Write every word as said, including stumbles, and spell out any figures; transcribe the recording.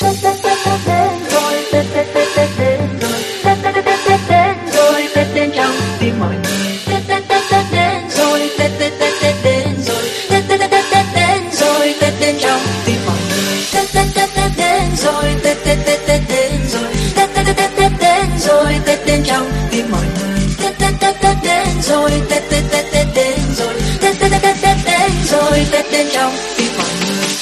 Tết Tết Tết đến rồi, Tết Tết Tết Tết đến rồi, Tết Tết Tết Tết đến rồi, Tết đến trong tim mọi người. Tết Tết Tết Tết đến rồi, Tết Tết Tết Tết đến rồi, Tết Tết Tết Tết đến rồi, Tết đến trong tim mọi người. Tết Tết Tết Tết đến rồi, Tết Tết Tết Tết đến rồi, Tết Tết Tết Tết đến rồi, Tết đến trong tim mọi người. Tết Tết Tết Tết đến rồi, Tết Tết Tết Tết đến rồi, Tết Tết Tết Tết đến rồi, Tết đến trong tim mọi người.